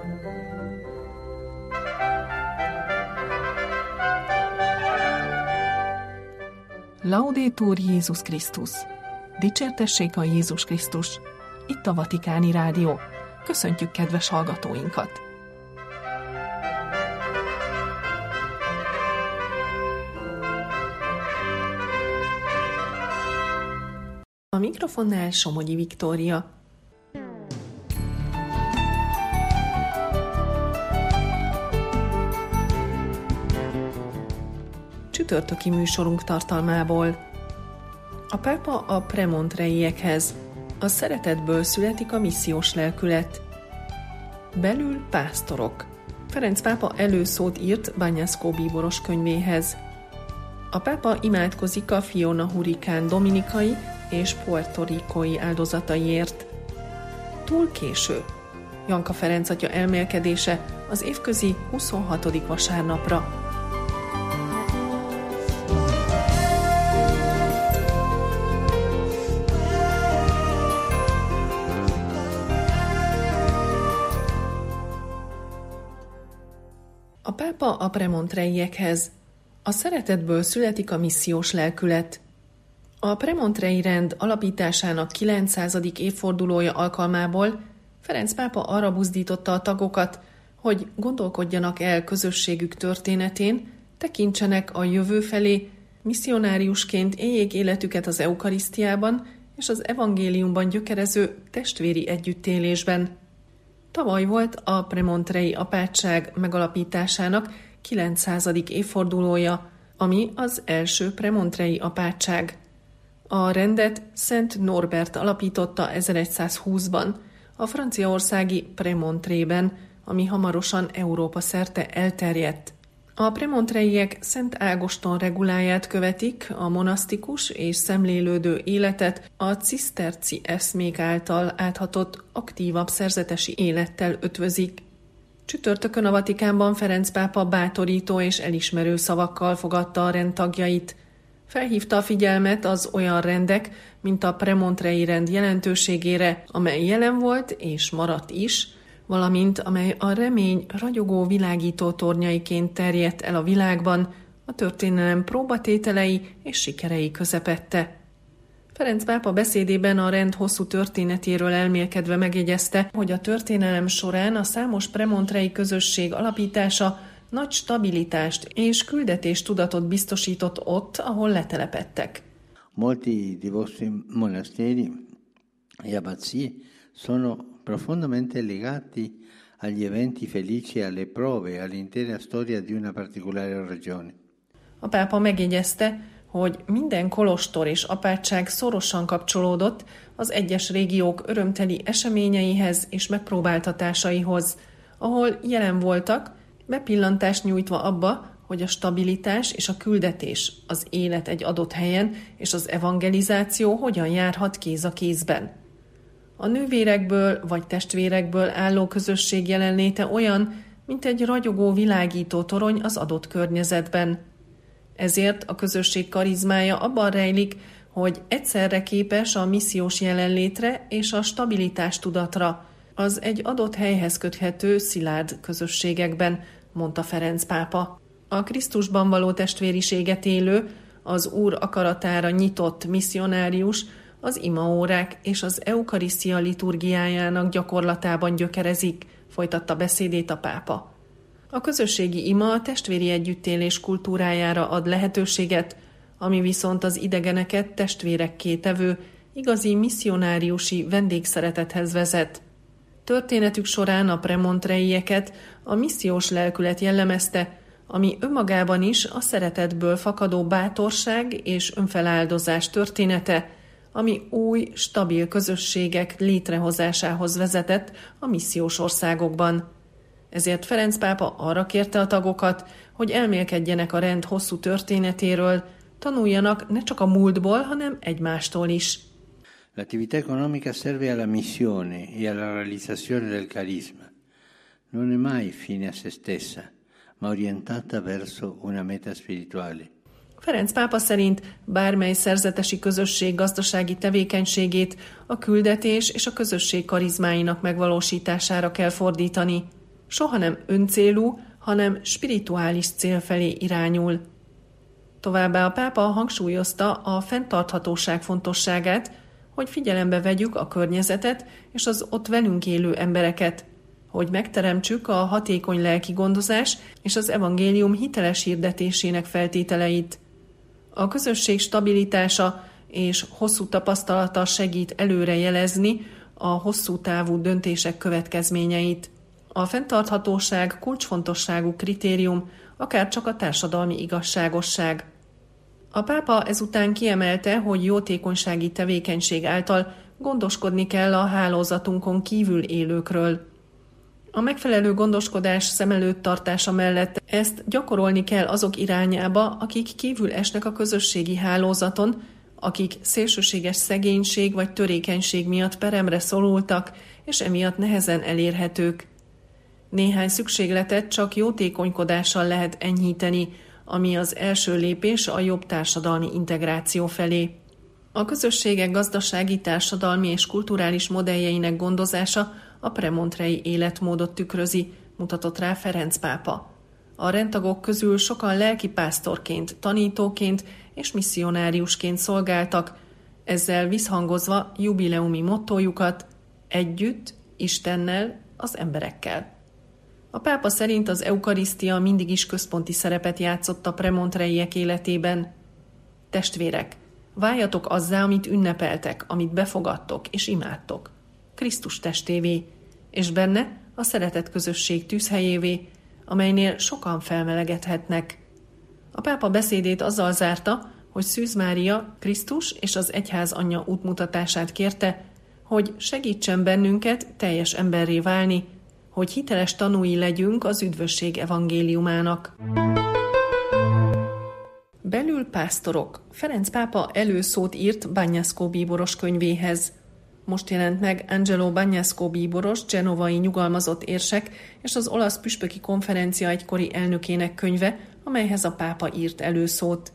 Laudetur Jézus Krisztus! Dicsértessék a Jézus Krisztus! Itt a Vatikáni Rádió. Köszöntjük kedves hallgatóinkat! A mikrofonnál Somogyi Viktória. Csütörtöki műsorunk tartalmából. A pápa a premontrejekhez. A szeretetből születik a missziós lelkület. Belül pásztorok. Ferenc pápa előszót írt Bagnasco bíboros könyvéhez. A pápa imádkozik a Fiona hurrikán dominikai és puertoricói áldozataiért. Túl késő. Janka Ferenc atya elmélkedése az évközi 26. vasárnapra. A pápa a premontrejekhez. A szeretetből születik a missziós lelkület. A premontrei rend alapításának 900. évfordulója alkalmából Ferenc pápa arra buzdította a tagokat, hogy gondolkodjanak el közösségük történetén, tekintsenek a jövő felé, misszionáriusként éljék életüket az eukarisztiában és az evangéliumban gyökerező testvéri együttélésben. Tavaly volt a premontrei apátság megalapításának 900. évfordulója, ami az első premontrei apátság. A rendet Szent Norbert alapította 1120-ban, a franciaországi Premontrében, ami hamarosan Európa szerte elterjedt. A premontreiek Szent Ágoston reguláját követik, a monasztikus és szemlélődő életet a ciszterci eszmék által áthatott aktívabb szerzetesi élettel ötvözik. Csütörtökön a Vatikánban Ferenc pápa bátorító és elismerő szavakkal fogadta a rend tagjait. Felhívta a figyelmet az olyan rendek, mint a premontrei rend jelentőségére, amely jelen volt és maradt is, valamint amely a remény ragyogó világító tornyaiként terjedt el a világban, a történelem próbatételei és sikerei közepette. Ferenc pápa beszédében a rend hosszú történetéről elmélkedve megjegyezte, hogy a történelem során a számos premontrei közösség alapítása nagy stabilitást és küldetéstudatot biztosított ott, ahol letelepedtek. Molti di vostri monasteri e abbazie sono profondamente legati agli eventi felici e alle prove, all'intera storia di una particolare regione. A pápa megjegyezte, hogy minden kolostor és apátság szorosan kapcsolódott az egyes régiók örömteli eseményeihez és megpróbáltatásaihoz, ahol jelen voltak, bepillantást nyújtva abba, hogy a stabilitás és a küldetés, az élet egy adott helyen és az evangelizáció hogyan járhat kéz a kézben. A nővérekből vagy testvérekből álló közösség jelenléte olyan, mint egy ragyogó világító torony az adott környezetben. Ezért a közösség karizmája abban rejlik, hogy egyszerre képes a missziós jelenlétre és a stabilitás tudatra, az egy adott helyhez köthető szilárd közösségekben, mondta Ferenc pápa. A Krisztusban való testvériséget élő, az Úr akaratára nyitott misszionárius az imaórák és az eukarisztia liturgiájának gyakorlatában gyökerezik, folytatta beszédét a pápa. A közösségi ima a testvéri együttélés kultúrájára ad lehetőséget, ami viszont az idegeneket testvérekké tevő, igazi misszionáriusi vendégszeretethez vezet. Történetük során a premontreieket a missziós lelkület jellemezte, ami önmagában is a szeretetből fakadó bátorság és önfeláldozás története, ami új, stabil közösségek létrehozásához vezetett a missziós országokban. Ezért Ferenc pápa arra kérte a tagokat, hogy elmélkedjenek a rend hosszú történetéről, tanuljanak ne csak a múltból, hanem egymástól is. L'attività economica serve alla missione e alla realizzazione del carisma. Non è mai fine a se stessa, ma orientata verso una meta spirituale. Ferenc pápa szerint bármely szerzetesi közösség gazdasági tevékenységét a küldetés és a közösség karizmáinak megvalósítására kell fordítani. soha nem öncélú, hanem spirituális cél felé irányul. Továbbá a pápa hangsúlyozta a fenntarthatóság fontosságát, hogy figyelembe vegyük a környezetet és az ott velünk élő embereket, hogy megteremtsük a hatékony lelki gondozás és az evangélium hiteles hirdetésének feltételeit. A közösség stabilitása és hosszú tapasztalata segít előre jelezni a hosszú távú döntések következményeit. A fenntarthatóság kulcsfontosságú kritérium, akár csak a társadalmi igazságosság. A pápa ezután kiemelte, hogy jótékonysági tevékenység által gondoskodni kell a hálózatunkon kívül élőkről. A megfelelő gondoskodás szem előtt tartása mellett ezt gyakorolni kell azok irányába, akik kívül esnek a közösségi hálózaton, akik szélsőséges szegénység vagy törékenység miatt peremre szorultak, és emiatt nehezen elérhetők. Néhány szükségletet csak jótékonykodással lehet enyhíteni, ami az első lépés a jobb társadalmi integráció felé. A közösségek gazdasági, társadalmi és kulturális modelljeinek gondozása a premontrei életmódot tükrözi, mutatott rá Ferenc pápa. A rendtagok közül sokan lelkipásztorként, tanítóként és misszionáriusként szolgáltak, ezzel visszhangozva jubileumi mottójukat: együtt, Istennel, az emberekkel. A pápa szerint az eukarisztia mindig is központi szerepet játszott a premontreiek életében. Testvérek, váljatok azzá, amit ünnepeltek, amit befogadtok és imádtok, Krisztus testévé, és benne a szeretet közösség tűzhelyévé, amelynél sokan felmelegedhetnek. A pápa beszédét azzal zárta, hogy Szűz Mária Krisztus és az egyház anyja útmutatását kérte, hogy segítsen bennünket teljes emberré válni, hogy hiteles tanúi legyünk az üdvösség evangéliumának. Belül pásztorok. Ferenc pápa előszót írt Bagnasco bíboros könyvéhez. Most jelent meg Angelo Bagnasco bíboros, genovai nyugalmazott érsek és az olasz püspöki konferencia egykori elnökének könyve, amelyhez a pápa írt előszót.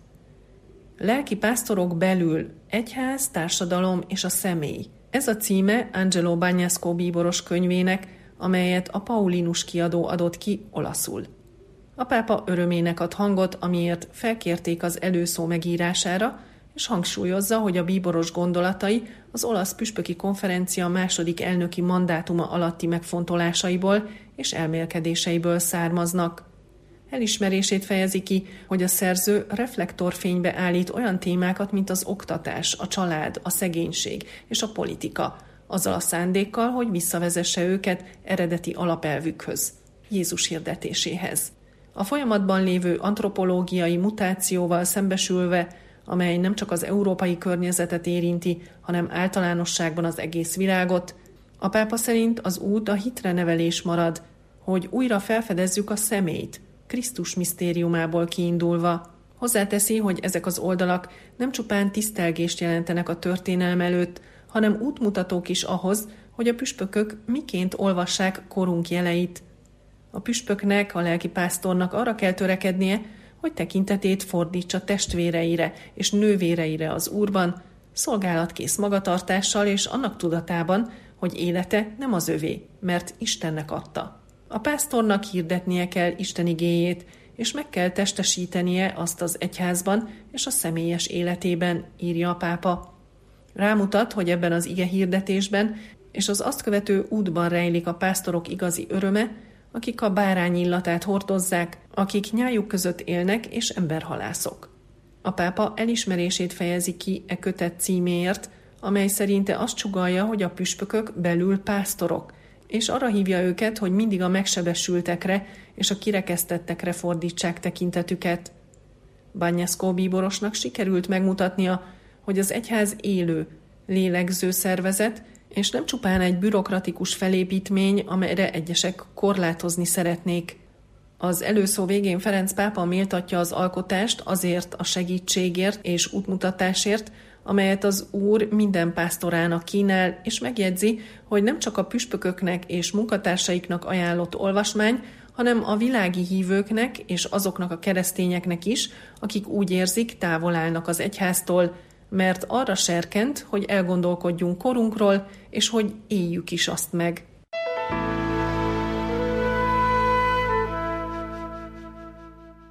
Lelki pásztorok belül, egyház, társadalom és a személy. Ez a címe Angelo Bagnasco bíboros könyvének, amelyet a Paulinus kiadó adott ki olaszul. A pápa örömének ad hangot, amiért felkérték az előszó megírására, és hangsúlyozza, hogy a bíboros gondolatai az olasz püspöki konferencia második elnöki mandátuma alatti megfontolásaiból és elmélkedéseiből származnak. Elismerését fejezi ki, hogy a szerző reflektorfénybe állít olyan témákat, mint az oktatás, a család, a szegénység és a politika, azzal a szándékkal, hogy visszavezesse őket eredeti alapelvükhöz, Jézus hirdetéséhez. A folyamatban lévő antropológiai mutációval szembesülve, amely nem csak az európai környezetet érinti, hanem általánosságban az egész világot, a pápa szerint az út a hitre nevelés marad, hogy újra felfedezzük a személyt, Krisztus misztériumából kiindulva. Hozzáteszi, hogy ezek az oldalak nem csupán tisztelgést jelentenek a történelem előtt, hanem útmutatók is ahhoz, hogy a püspökök miként olvassák korunk jeleit. A püspöknek, a lelkipásztornak arra kell törekednie, hogy tekintetét fordítsa testvéreire és nővéreire az Úrban, szolgálatkész magatartással és annak tudatában, hogy élete nem az övé, mert Istennek adta. A pásztornak hirdetnie kell Isten igéjét, és meg kell testesítenie azt az egyházban és a személyes életében, írja a pápa. Rámutat, hogy ebben az ige hirdetésben és az azt követő útban rejlik a pásztorok igazi öröme, akik a bárány illatát hordozzák, akik nyájuk között élnek és emberhalászok. A pápa elismerését fejezi ki e kötet címéért, amely szerinte azt sugallja, hogy a püspökök belül pásztorok, és arra hívja őket, hogy mindig a megsebesültekre és a kirekesztettekre fordítsák tekintetüket. Bagnasco bíborosnak sikerült megmutatnia, hogy az egyház élő, lélegző szervezet, és nem csupán egy bürokratikus felépítmény, amelyre egyesek korlátozni szeretnék. Az előszó végén Ferenc pápa méltatja az alkotást azért a segítségért és útmutatásért, amelyet az Úr minden pásztorának kínál, és megjegyzi, hogy nem csak a püspököknek és munkatársaiknak ajánlott olvasmány, hanem a világi hívőknek és azoknak a keresztényeknek is, akik úgy érzik, távol állnak az egyháztól, mert arra serkent, hogy elgondolkodjunk korunkról, és hogy éljük is azt meg.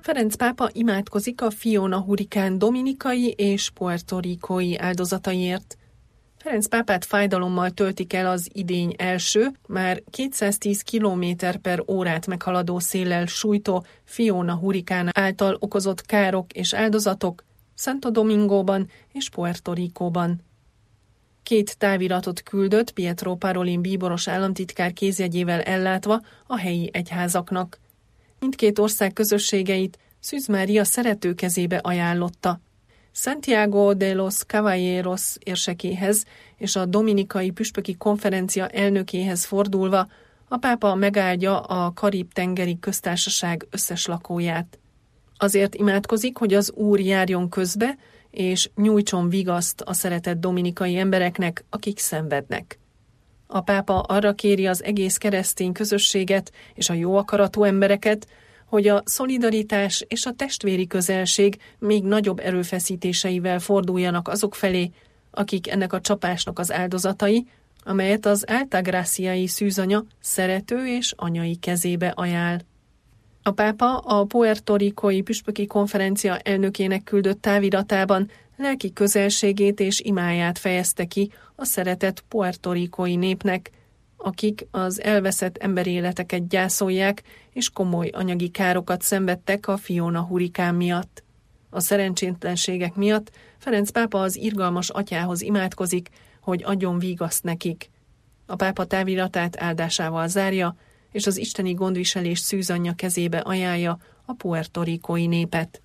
Ferenc pápa imádkozik a Fiona hurrikán dominikai és puertoricói áldozataiért. Ferenc pápát fájdalommal töltik el az idény első, már 210 km/órát meghaladó széllel sújtó Fiona hurrikán által okozott károk és áldozatok Santo Domingóban és Puerto Ricóban. 2 táviratot küldött Pietro Parolin bíboros államtitkár kézjegyével ellátva a helyi egyházaknak. Mindkét ország közösségeit Szűz Mária szerető kezébe ajánlotta. Santiago de los Caballeros érsekéhez és a Dominikai Püspöki Konferencia elnökéhez fordulva a pápa megáldja a Karib-tengeri köztársaság összes lakóját. Azért imádkozik, hogy az Úr járjon közbe, és nyújtson vigaszt a szeretett dominikai embereknek, akik szenvednek. A pápa arra kéri az egész keresztény közösséget és a jó akaratú embereket, hogy a szolidaritás és a testvéri közelség még nagyobb erőfeszítéseivel forduljanak azok felé, akik ennek a csapásnak az áldozatai, amelyet az Altagraciai szűzanya szerető és anyai kezébe ajánl. A pápa a puertoricói püspöki konferencia elnökének küldött táviratában lelki közelségét és imáját fejezte ki a szeretett puertoricói népnek, akik az elveszett emberéleteket gyászolják és komoly anyagi károkat szenvedtek a Fiona hurrikán miatt. A szerencsétlenségek miatt Ferenc pápa az irgalmas atyához imádkozik, hogy adjon vigaszt nekik. A pápa táviratát áldásával zárja, és az isteni gondviselés szűzanyja kezébe ajánlja a puertoricói népet.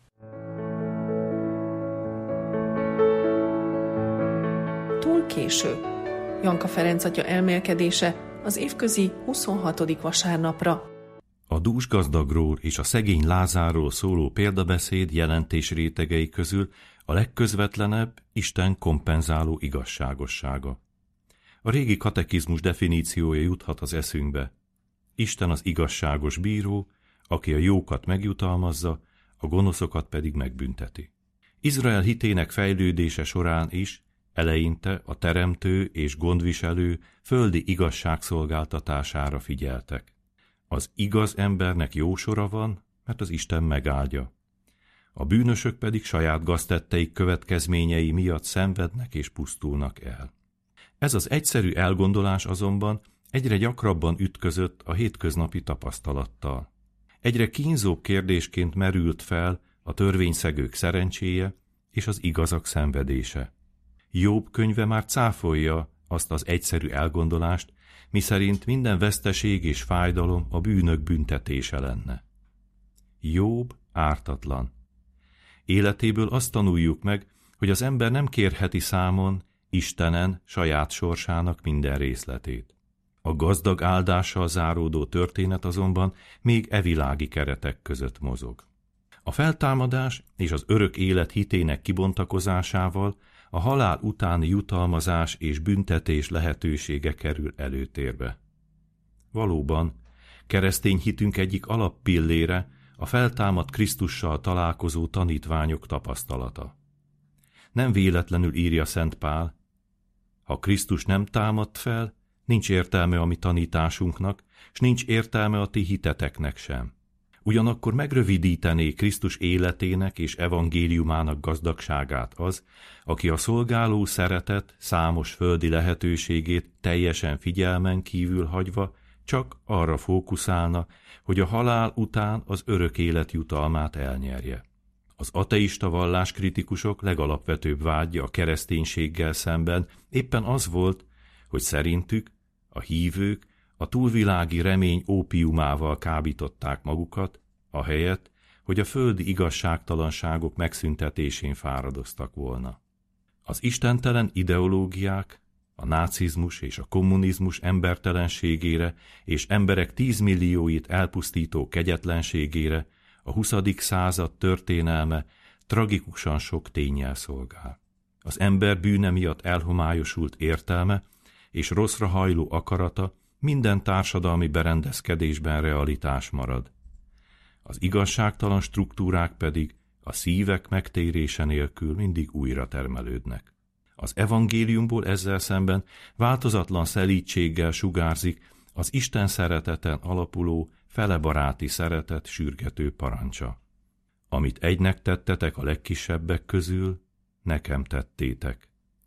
Túl késő. Janka Ferenc atya elmélkedése az évközi 26. vasárnapra. A dúsgazdagról és a szegény Lázárról szóló példabeszéd jelentés rétegei közül a legközvetlenebb Isten kompenzáló igazságossága. A régi katekizmus definíciója juthat az eszünkbe. Isten az igazságos bíró, aki a jókat megjutalmazza, a gonoszokat pedig megbünteti. Izrael hitének fejlődése során is eleinte a teremtő és gondviselő földi igazságszolgáltatására figyeltek. Az igaz embernek jó sora van, mert az Isten megáldja. A bűnösök pedig saját gaztetteik következményei miatt szenvednek és pusztulnak el. Ez az egyszerű elgondolás azonban egyre gyakrabban ütközött a hétköznapi tapasztalattal. Egyre kínzóbb kérdésként merült fel a törvényszegők szerencséje és az igazak szenvedése. Jobb könyve már cáfolja azt az egyszerű elgondolást, miszerint minden veszteség és fájdalom a bűnök büntetése lenne. Jobb ártatlan. Életéből azt tanuljuk meg, hogy az ember nem kérheti számon Istenen saját sorsának minden részletét. A gazdag áldással záródó történet azonban még evilági keretek között mozog. A feltámadás és az örök élet hitének kibontakozásával a halál utáni jutalmazás és büntetés lehetősége kerül előtérbe. Valóban, keresztény hitünk egyik alappillére a feltámadt Krisztussal találkozó tanítványok tapasztalata. Nem véletlenül írja Szent Pál: ha Krisztus nem támadt fel, nincs értelme a mi tanításunknak, s nincs értelme a ti hiteteknek sem. Ugyanakkor megrövidítené Krisztus életének és evangéliumának gazdagságát az, aki a szolgáló szeretet számos földi lehetőségét teljesen figyelmen kívül hagyva csak arra fókuszálna, hogy a halál után az örök élet jutalmát elnyerje. Az ateista valláskritikusok legalapvetőbb vágya a kereszténységgel szemben éppen az volt, hogy szerintük a hívők a túlvilági remény ópiumával kábították magukat, ahelyett, hogy a földi igazságtalanságok megszüntetésén fáradoztak volna. Az istentelen ideológiák, a nácizmus és a kommunizmus embertelenségére és emberek 10 millióit elpusztító kegyetlenségére a 20. század történelme tragikusan sok ténnyel szolgál. Az ember bűne miatt elhomályosult értelme és rosszra hajló akarata minden társadalmi berendezkedésben realitás marad. Az igazságtalan struktúrák pedig a szívek megtérése nélkül mindig újra termelődnek. Az evangéliumból ezzel szemben változatlan szelídséggel sugárzik az Isten szereteten alapuló felebaráti szeretet sürgető parancsa. Amit egynek tettetek a legkisebbek közül, nekem tettétek.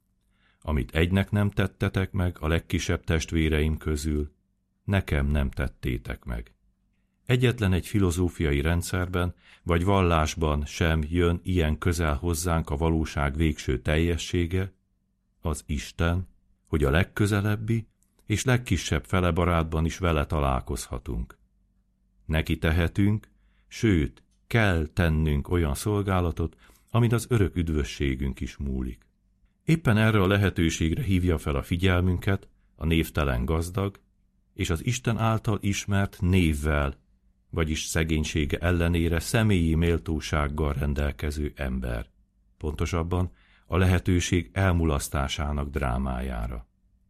Amit egynek nem tettetek meg a legkisebb testvéreim közül, nekem nem tettétek meg. Egyetlen egy filozófiai rendszerben vagy vallásban sem jön ilyen közel hozzánk a valóság végső teljessége, az Isten, hogy a legközelebbi és legkisebb felebarátban is vele találkozhatunk. Neki tehetünk, sőt, kell tennünk olyan szolgálatot, amit az örök üdvösségünk is múlik. Éppen erre a lehetőségre hívja fel a figyelmünket a névtelen gazdag, és az Isten által ismert névvel, vagyis szegénysége ellenére személyi méltósággal rendelkező ember, pontosabban a lehetőség elmulasztásának drámájára.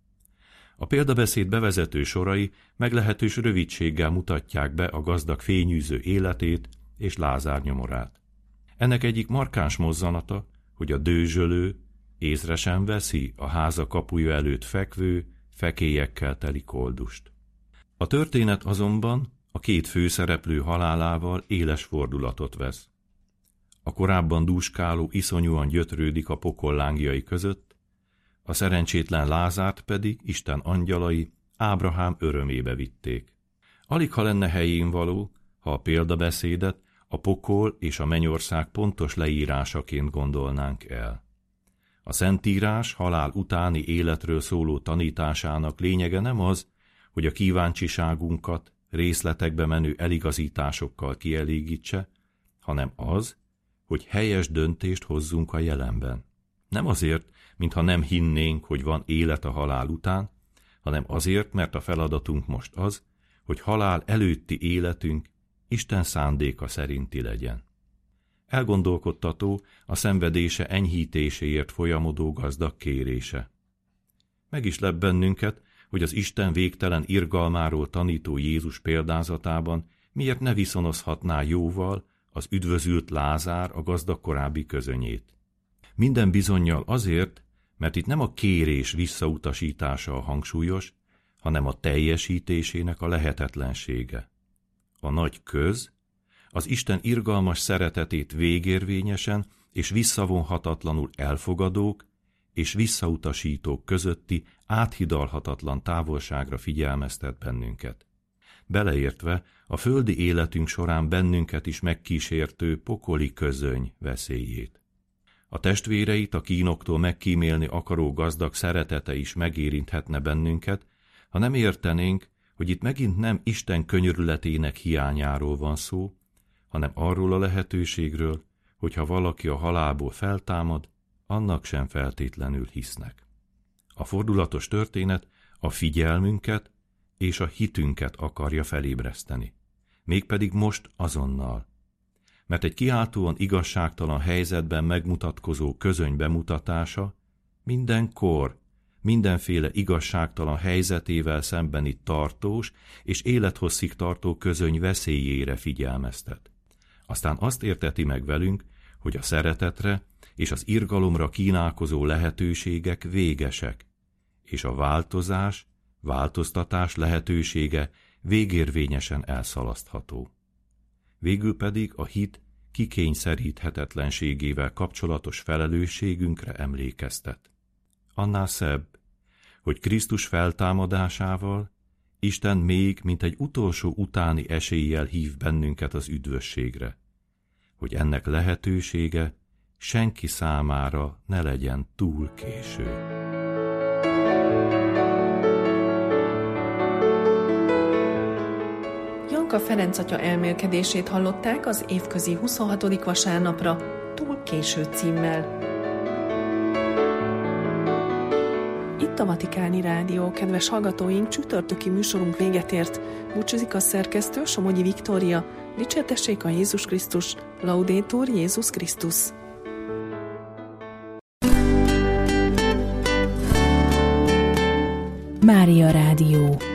A példabeszéd bevezető sorai meglehetős rövidséggel mutatják be a gazdag fényűző életét és Lázár nyomorát. Ennek egyik markáns mozzanata, hogy a dőzsölő észre sem veszi a háza kapuja előtt fekvő, fekélyekkel teli koldust. A történet azonban a két főszereplő halálával éles fordulatot vesz. A korábban dúskáló iszonyúan gyötrődik a pokol lángjai között, a szerencsétlen Lázárt pedig Isten angyalai Ábrahám örömébe vitték. Aligha lenne helyén való, ha a példabeszédet a pokol és a mennyország pontos leírásaként gondolnánk el. A Szentírás halál utáni életről szóló tanításának lényege nem az, hogy a kíváncsiságunkat részletekbe menő eligazításokkal kielégítse, hanem az, hogy helyes döntést hozzunk a jelenben. Nem azért, mintha nem hinnénk, hogy van élet a halál után, hanem azért, mert a feladatunk most az, hogy halál előtti életünk Isten szándéka szerinti legyen. Elgondolkodtató a szenvedése enyhítéséért folyamodó gazdag kérése. Meg is lep bennünket, hogy az Isten végtelen irgalmáról tanító Jézus példázatában miért ne viszonozhatná jóval az üdvözült Lázár a gazdag korábbi közönyét. Minden bizonnyal azért, mert itt nem a kérés visszautasítása a hangsúlyos, hanem a teljesítésének a lehetetlensége. A nagy köz, az Isten irgalmas szeretetét végérvényesen és visszavonhatatlanul elfogadók és visszautasítók közötti áthidalhatatlan távolságra figyelmeztet bennünket. Beleértve a földi életünk során bennünket is megkísértő pokoli közöny veszélyét. A testvéreit a kínoktól megkímélni akaró gazdag szeretete is megérinthetne bennünket, ha nem értenénk, hogy itt megint nem Isten könyörületének hiányáról van szó, hanem arról a lehetőségről, hogyha valaki a halálból feltámad, annak sem feltétlenül hisznek. A fordulatos történet a figyelmünket és a hitünket akarja felébreszteni. Mégpedig most azonnal. Mert egy kiáltóan igazságtalan helyzetben megmutatkozó közöny bemutatása mindenkor, mindenféle igazságtalan helyzetével szembeni tartós és élethosszig tartó közöny veszélyére figyelmeztet. Aztán azt érteti meg velünk, hogy a szeretetre és az irgalomra kínálkozó lehetőségek végesek, és a változtatás lehetősége végérvényesen elszalasztható. Végül pedig a hit kikényszeríthetetlenségével kapcsolatos felelősségünkre emlékeztet. Annál szebb, hogy Krisztus feltámadásával Isten még, mint egy utolsó utáni eséllyel hív bennünket az üdvösségre, hogy ennek lehetősége senki számára ne legyen túl késő. Janka Ferenc atya elmélkedését hallották az évközi 26. vasárnapra, Túl késő címmel. Itt a Vatikáni Rádió, kedves hallgatóink, csütörtöki műsorunk véget ért. Búcsúzik a szerkesztő, Somogyi Viktória. Dicsértessék a Jézus Krisztus, Laudetur Jézus Krisztus. Mária Rádió.